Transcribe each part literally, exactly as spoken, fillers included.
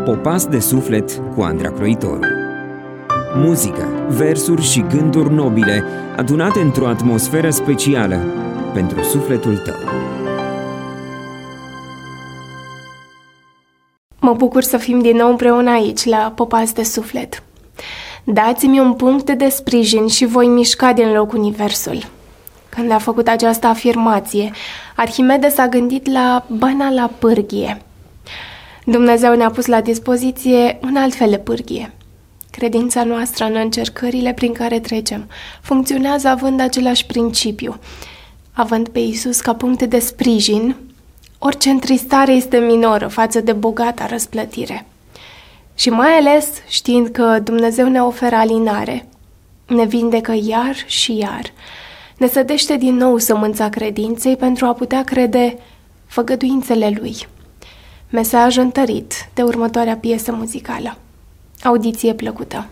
Popas de suflet cu Andra Croitoru. Muzică, versuri și gânduri nobile adunate într-o atmosferă specială pentru sufletul tău. Mă bucur să fim din nou împreună aici, la Popas de suflet. Dați-mi un punct de sprijin și voi mișca din loc universul. Când a făcut această afirmație, Arhimede s-a gândit la banala pârghie. Dumnezeu ne-a pus la dispoziție un alt fel de pârghie. Credința noastră în încercările prin care trecem funcționează având același principiu. Având pe Iisus ca punct de sprijin, orice întristare este minoră față de bogata răsplătire. Și mai ales știind că Dumnezeu ne oferă alinare, ne vindecă iar și iar, ne sădește din nou sămânța credinței pentru a putea crede făgăduințele Lui. Mesaj întărit de următoarea piesă muzicală. Audiție plăcută!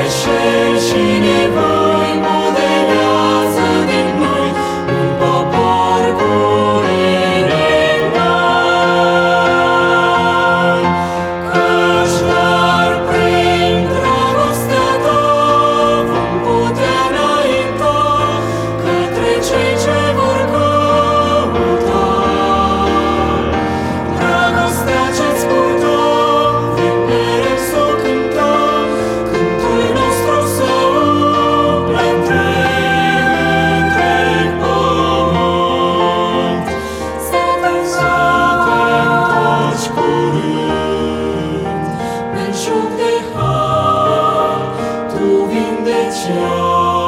greșeli și nevoi modelează din noi un popor cu inimi mari. Căci doar prin dragostea ta vom putea înainta către cei ce vor căuta. Dragostea ce-ți purta, vin mereu să o cântăm, cântul nostru să umple întreg, întreg pământ. Să te întorci curând, belșug de har, tu vindecear.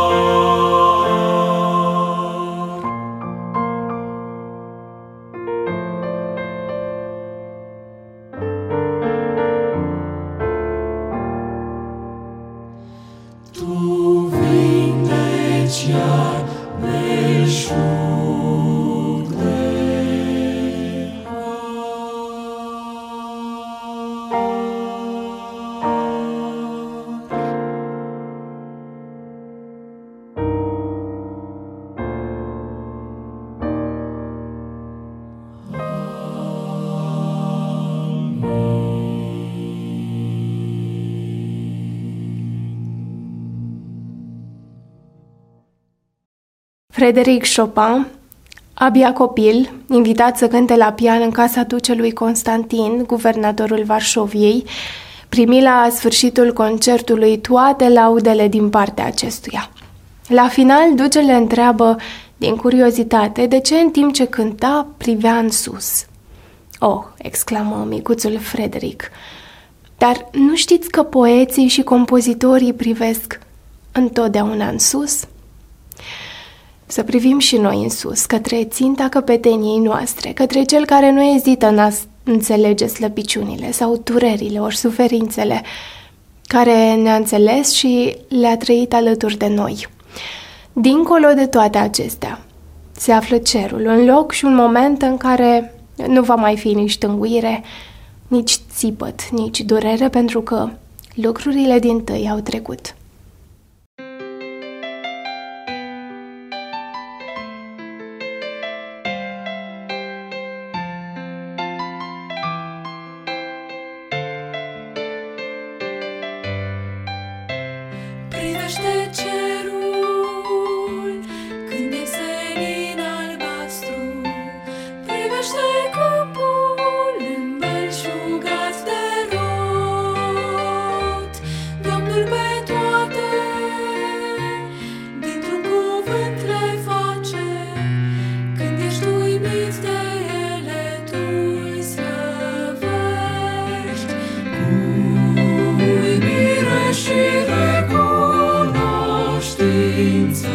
Tu vindecear, belșug de Frédéric Chopin, abia copil, invitat să cânte la pian în casa ducelui Constantin, guvernatorul Varșoviei, primi la sfârșitul concertului toate laudele din partea acestuia. La final, ducele întreabă, din curiozitate, de ce în timp ce cânta privea în sus. "Oh!" exclamă micuțul Frédéric, "dar nu știți că poeții și compozitorii privesc întotdeauna în sus?" Să privim și noi în sus, către ținta căpeteniei noastre, către cel care nu ezită în a înțelege slăbiciunile sau durerile ori suferințele, care ne-a înțeles și le-a trăit alături de noi. Dincolo de toate acestea, se află cerul, un loc și un moment în care nu va mai fi nici tânguire, nici țipăt, nici durere, pentru că lucrurile dintâi au trecut. Privește cerul când e senin albastru, privește câmpul îmbelșugat de rot. Domnul pe toate dintr-un cuvânt le face, când ești uimit de ele tu-i slăvești. Cu uimire și recunoștință,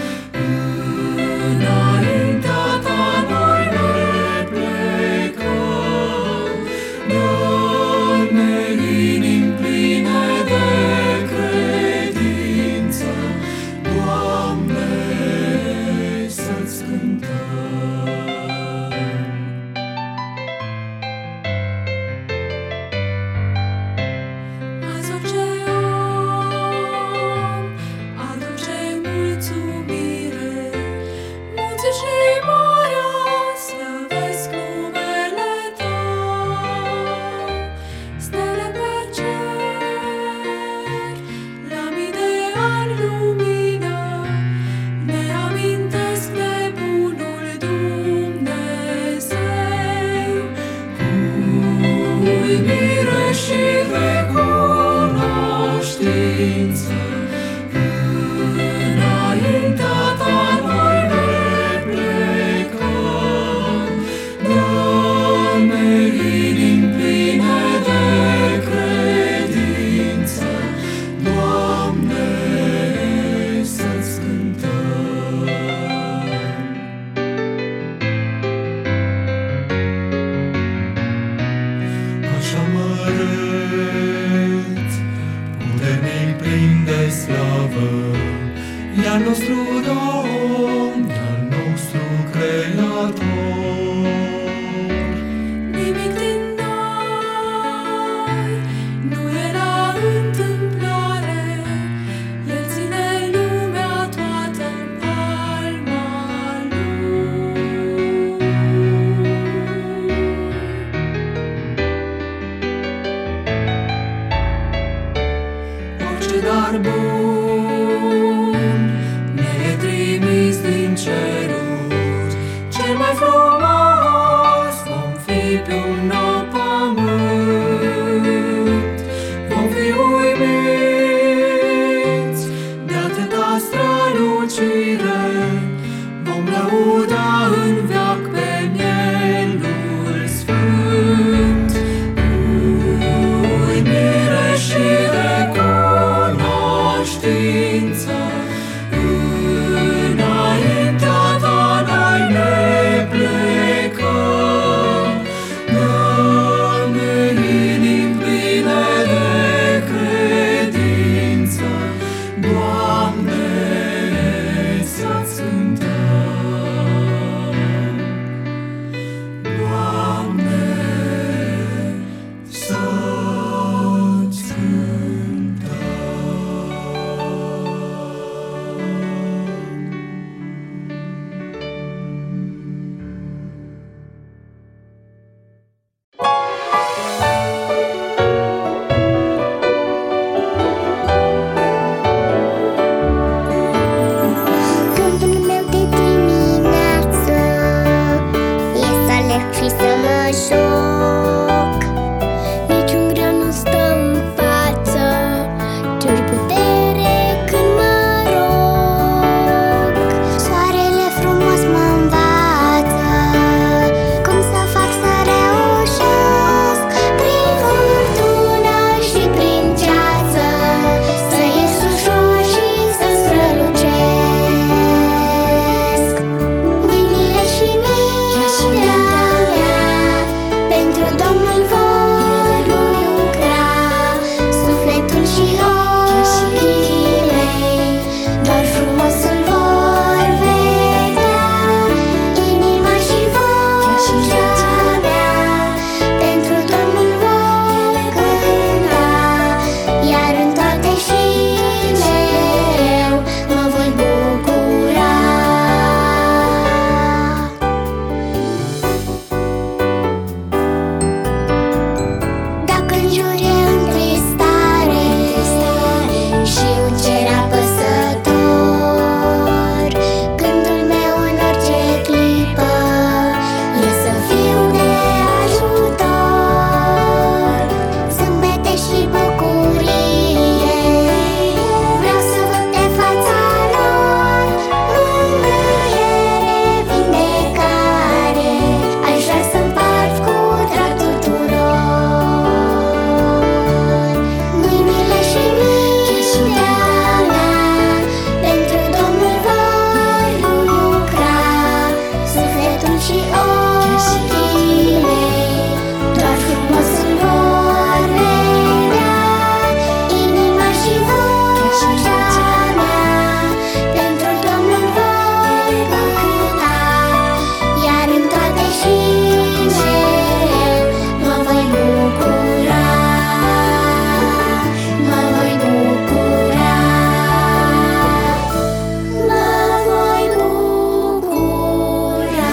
înaintea ta noi ne plecăm. Dă-ne inimi pline de credință, Doamne, să-ți cântăm. Azi orice om aduce mulțumire, munții și marea slăvesc numele Tău. Stele pe cer, la mii de ani lumină, ne amintesc de bunul Dumnezeu. Cu uimire și recunoștință, înaintea ta noi ne plecăm. Dă-ne inimi pline de credință, Doamne, să-ți cântăm. Așa măreț, puternic plin de slavă, e al nostru Domn, e al nostru Creator. Nimic din noi nu e la întâmplare, credință. Înaintea ta noi ne plecăm, dă-ne inimi pline de credință, Doamne, să-ți cântăm. Doamne, să-ți Gândul meu de dimineață e să alerg și să mă joc. Niciun greu nu stă în față, cer putere când mă rog. Soarele frumos mă învață cum să fac să reușesc, prin furtună și prin ceață, să ies ușor și să strălucesc. Mâinile și mintea mea pentru Domnul vor lucra, sufletul și ochii mei doar frumosul vor vedea. Inima și vocea mea pentru Domnul vor cânta, iar în toate și mereu mă voi bucura. Dacă în jur e întristare și un cer apăsător, gândul meu în orice clipă e să fiu de ajutor. Zâmbete și bucurie vreau să văd de fața lor, mângâiere, vindecare aș vrea să împart cu drag tuturor. Mâinile și mintea mea pentru Domnul vor lucra, sufletul și ochii mei doar frumosul vor vedea. Inima și vocea mea pentru Domnul vor cânta, iar în toate și mereu mă voi bucura, mă voi bucura, mă voi bucura.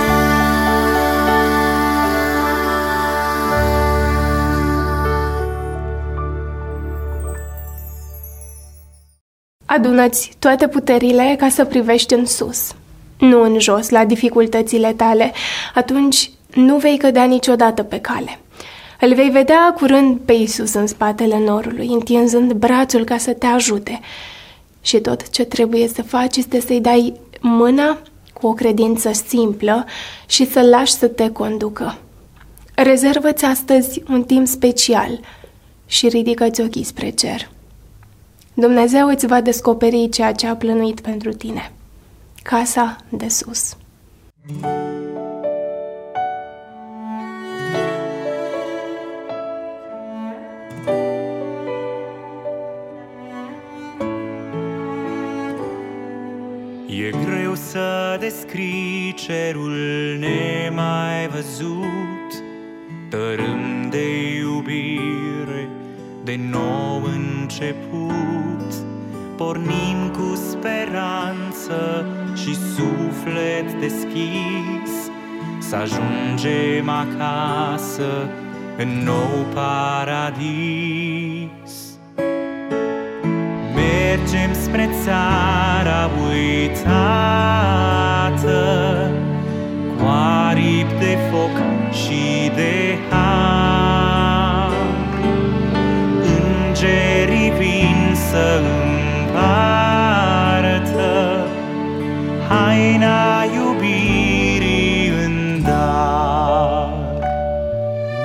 Adună-ți toate puterile ca să privești în sus, nu în jos, la dificultățile tale. Atunci nu vei cădea niciodată pe cale. Îl vei vedea curând pe Iisus în spatele norului, întinzând brațul ca să te ajute. Și tot ce trebuie să faci este să-i dai mâna cu o credință simplă și să-l lași să te conducă. Rezervă-ți astăzi un timp special și ridică-ți ochii spre cer. Dumnezeu îți va descoperi ceea ce a plănuit pentru tine. Casa de sus. E greu să descrii cerul nemai văzut, tărâm de iubire, de nou început. Pornim cu speranță și suflet deschis, să ajungem acasă în nou paradis. Mergem spre țara uitată, cu aripi de foc și de har. Îngerii vin să împartă haina iubirii în dar.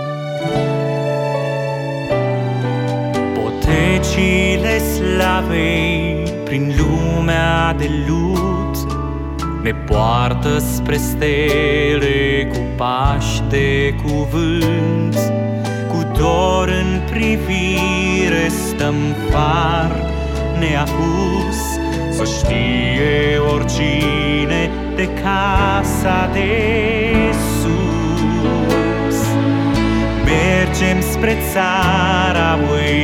Potecile slavei ei prin lumea de lut, ne poartă spre stele cu pași de cuvânt. Cu dor în privire stăm far neapus, să știe oricine de casa de sus. Mergem spre țara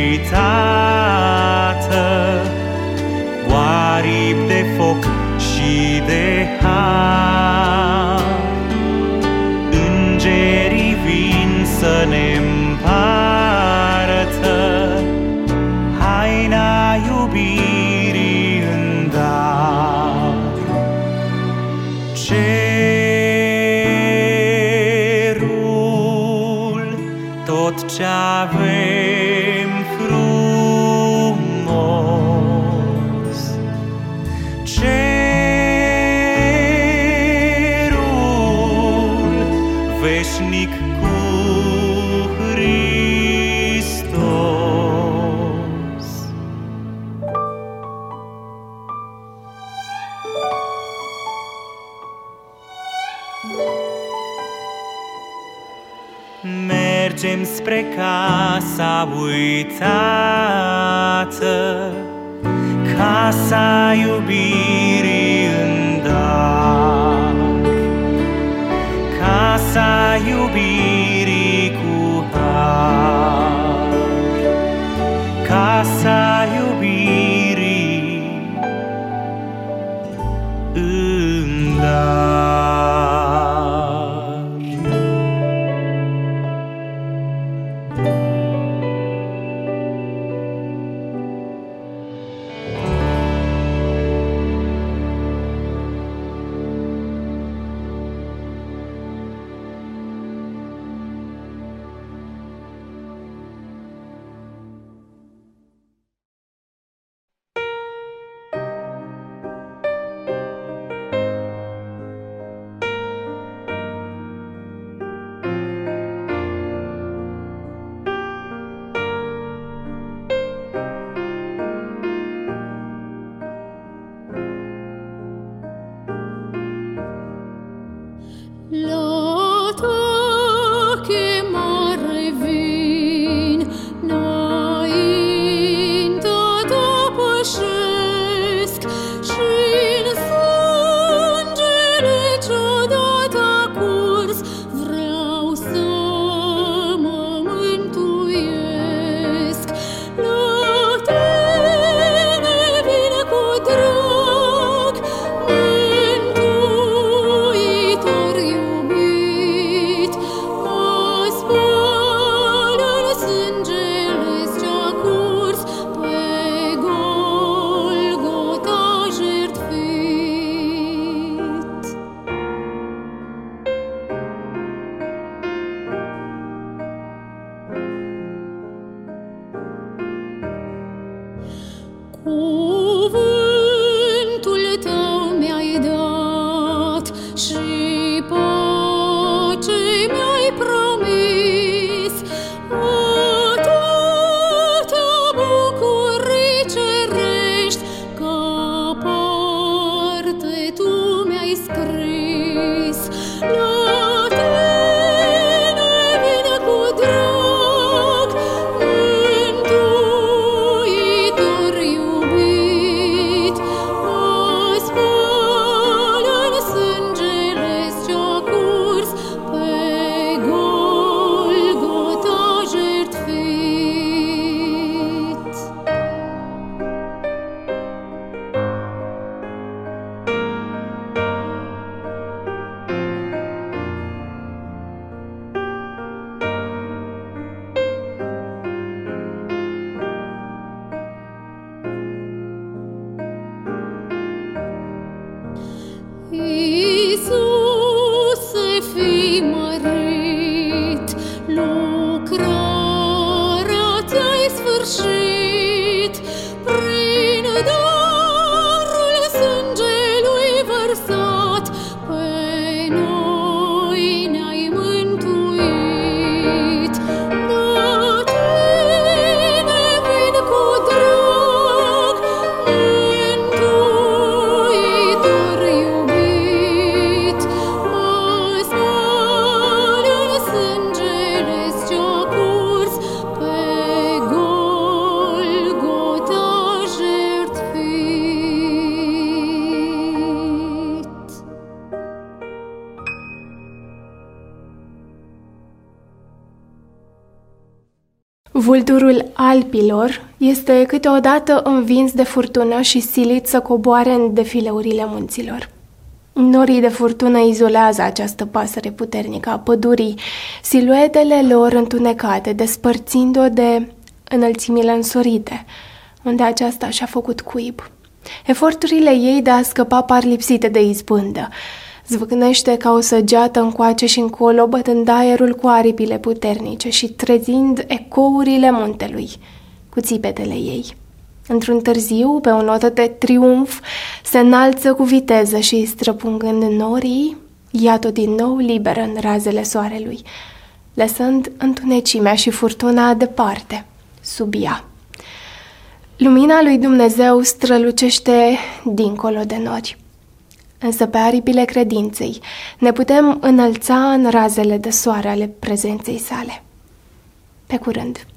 uitată, cu aripi de foc și de har. Îngerii vin să ne împartă haina iubirii în dar. Cerul, tot ce avem frumos, cerul veșnic cu Hristos. Mergem spre casa uitată, casa iubirii în dar, casa iubirii cu har, casa iubirii în dar. Vulturul Alpilor este câteodată învins de furtună și silit să coboare în defileurile munților. Norii de furtună izolează această pasăre puternică a pădurii, siluetele lor întunecate, despărțind-o de înălțimile însorite, unde aceasta și-a făcut cuib. Eforturile ei de a scăpa par lipsite de izbândă. Zvâcnește ca o săgeată încoace și încolo, bătând aerul cu aripile puternice și trezind ecourile muntelui cu țipetele ei. Într-un târziu, pe o notă de triumf, se înalță cu viteză și, străpungând norii, ia-o din nou liberă în razele soarelui, lăsând întunecimea și furtuna departe, sub ea. Lumina lui Dumnezeu strălucește dincolo de nori. Însă pe aripile credinței ne putem înălța în razele de soare ale prezenței sale. Pe curând!